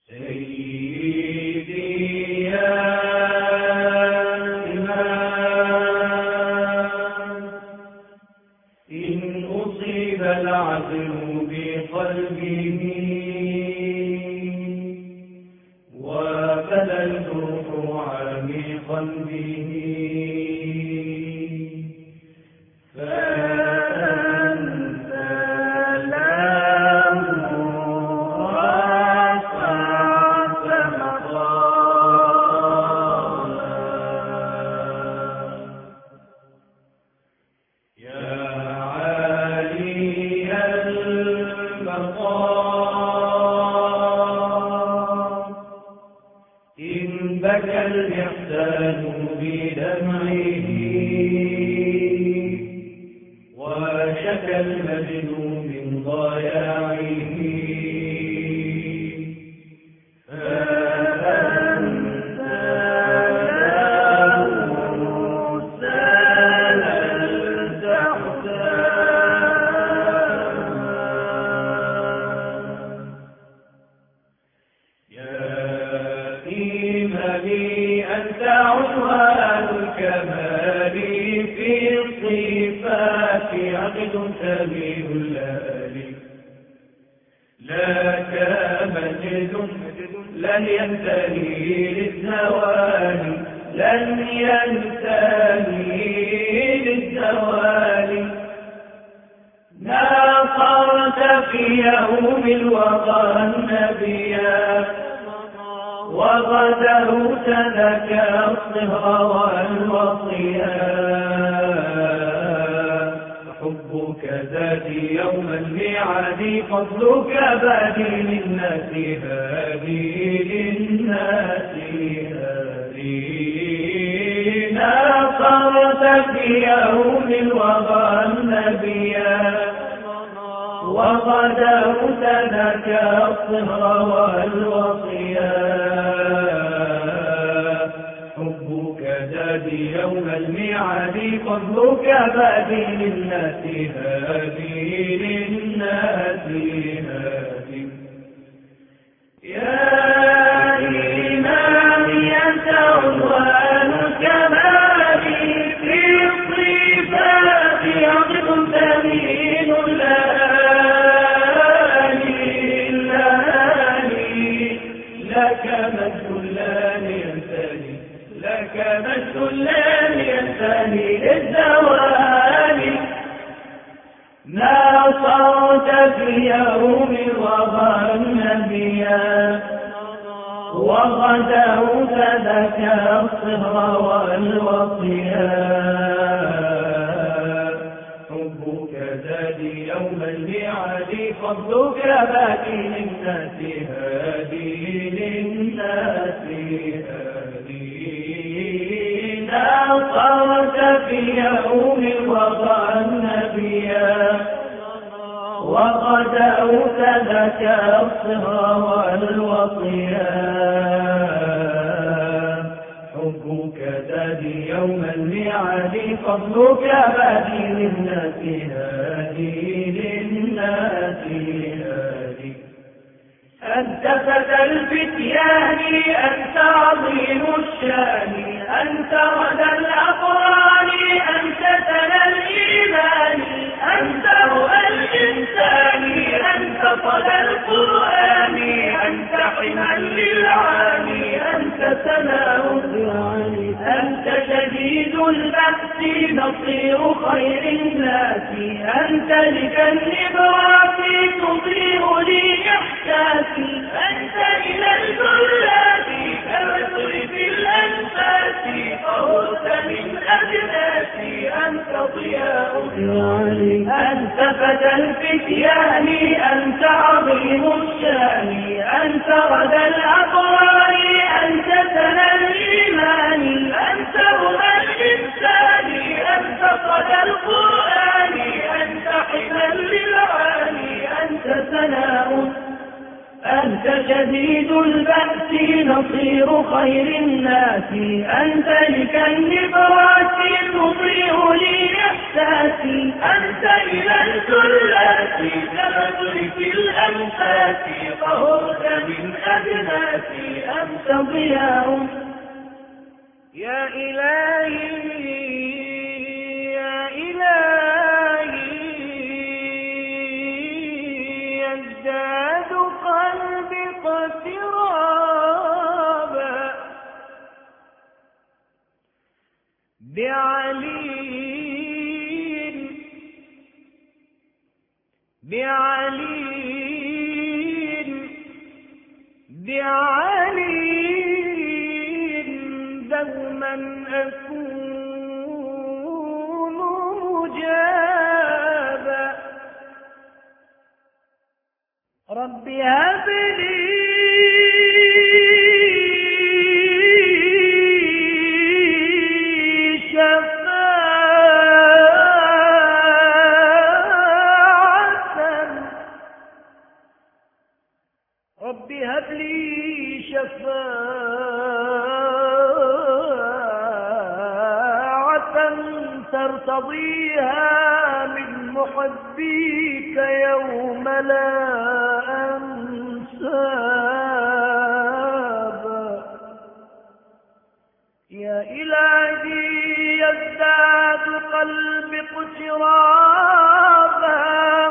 سيدي يا إمام، إن أصيب العزم بقلبه وبدا الجرح عميقا به، فأنت له رفعت مقاما. يا عالي المقام، إن بكى الإحسان بدمعه وشكى المجنون من ضياعه، فأنت له سألت حساما. يا إمامي أنت عنوان الكمال في الصفات، عقد سبيل الليالي لك مجد لن ينتهي للزوال، لن ينتهي للزوال. ناصرت في يوم الوغى النبيا وغدوت لك الصهر والوصيا، حبك زادي يوم الميعاد، فضلك بادي للناس هادي للناس هادي. ناصرت في يوم الوغى النبيا وغدوت لك الصهر والوصيا، حبك زادي يوم الميعاد، فضلك بادي للناس هادي للناس هادي. يا إمامي أنت عنوان الكمال في الصفات، عقد ثمين لك مجد لن ينتهي، لك مجد لن ينتهي للزوال. ناصرت في يوم الوغى النبيا وغدوت لك الصهر والوصيا، حبك زادي يوم الميعاد، فضلك بادي للناس هادي للناس هادي. ناصرت في يوم الوغى النبيا وغدوت لك الصهر والوصيا، حبك زادي يوم الميعاد، فضلك بادي للناس هادي للناس هادي. أنت فتى الفتيان، أنت عظيم الشان، أنت غدا الأقران، أنت سنا الإيمان، أنت رؤى الإنسان، أنت صدى القرآن، أنت حمى للعاني، أنت سناء الدعاني، أنت شديد البأس نصير خير الناس، أنت لك النبرات تضيء لي إحساسي، أنت إلى الجلاد كالرسل في الأنفاس، فهرت من أجناسي، أنت ضياء الدعاني، أنت فتى الفتيان، أنت عظيم الشان، أنت غدا الأقران، أنت سنا الإيمان، أنت رؤى الإنسان، أنت صدى القرآن، أنت حمى للعاني، أنت سناء، أنت شديد البأس نصير خير الناس، أنت لك النبرات تضيء لي إحساسي، أنت إلى الجلات كالرسل في الأنفاس، فهرت من أدنى ضياء. يا إلهي يا إلهي يزداد قلبي اضطرابا بعلي دوما أكون مجابا. رب هب لي رب هب لي شفاعة ترتضيها من محبيك يوم لا أنسابا. يا إلهي يزداد قلبي اقترابا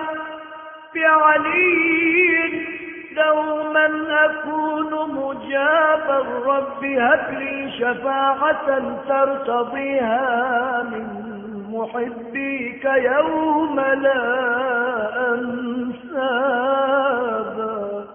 بعلي دوما أكون مجابا. رب هب لي شفاعة ترتضيها من محبيك يوم لا أنسابا.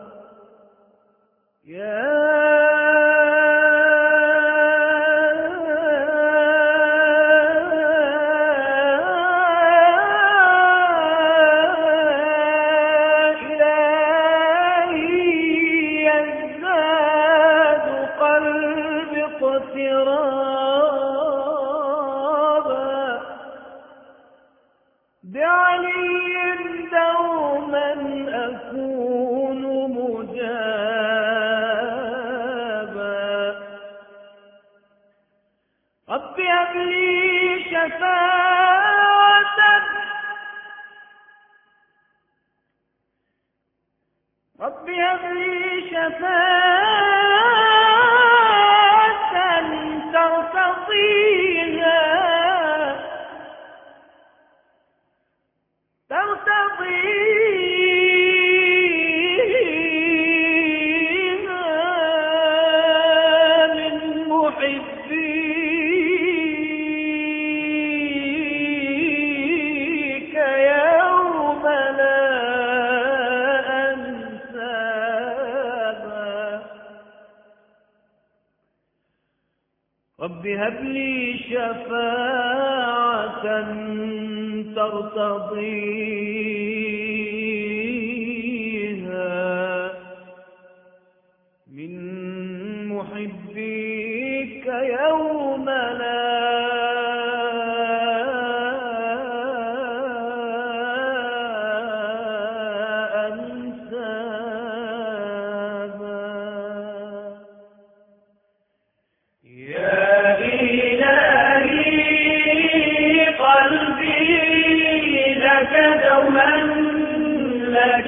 بعلي دوما أكون مجابا. رب هب لي شفاعة رب هب لي شفاعة ترتضيها من محبيك يوم لا أنسابا. رب هب لي شفاعة ترتضيها من محبيك يوم لا أنسابا. يا إلهي قلبي لك دوما لك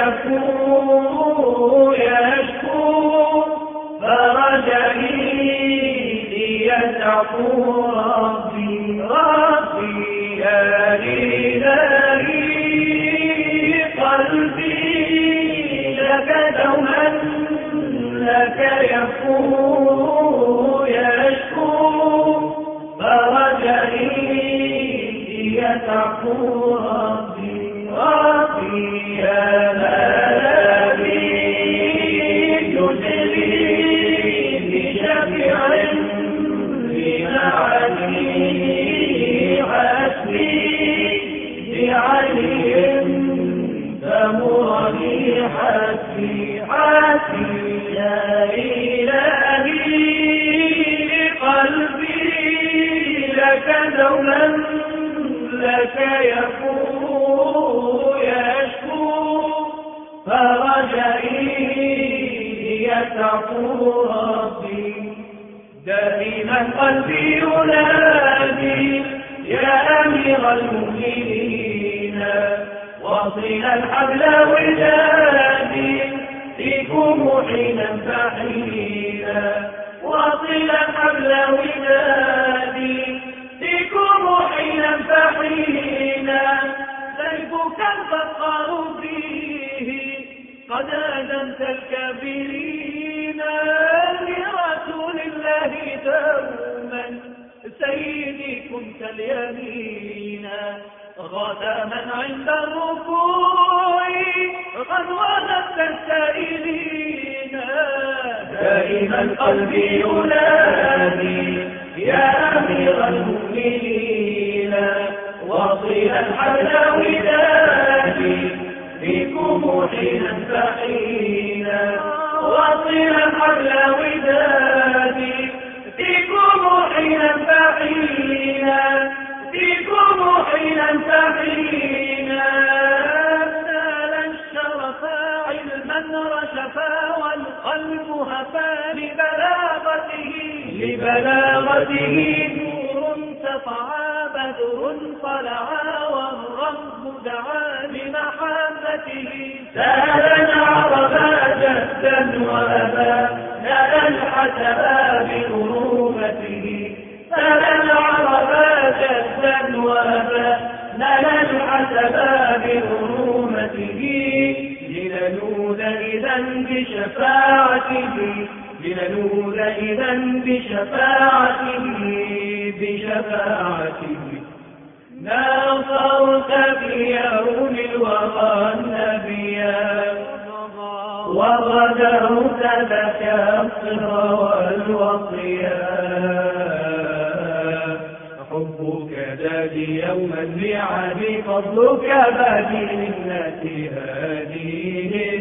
يكون يشكو فرجعي ليتقو ربي يا إلهي قلبي لك دوما لك يكون يشكو فرجعي ليتقو ربي يا ملاذي يجري بشفع بمعني حسبي بعلي فمرني حسبي يا إلهي قلبي لك دوما لك يكون يشكو فرجعي يتقو ربي. دائما قلبي ينادي يا أمير المؤمنين واصل الحبل ودادي فيكم حينا فحينا. حبل ودادي فيكم حينا فحينا سيفك الفخار فيه قد أذنت الكافرين لرسول الله دوما سيدي كنت اليمين غداما عند الركوع قد وضبت السائلين دائما قلبي ينادي يا أمير المؤمنين واصلا حبل ودادي فيكم حينا فحينا واصلا حبل ودادي فيكم حينا فحينا فيكم حينا فحينا نال الشرف علما رشفا والقلب هفا لبلاغته نور سطعا بدر طلعا والرب دعا لمحبته سالا عربا جدا وأبا نال الحسبا بغروبته سالا عربا جدا وأبا نال الحسبا بغروبته لنلوذ إذا بشفاعته لنلوذ إذا بشفاعته ناصرت بيوم الوغى النبيا وغدرت لك الصر والوصيا حبك دادي يوم الميعاد فضلك بادي للناس هاديه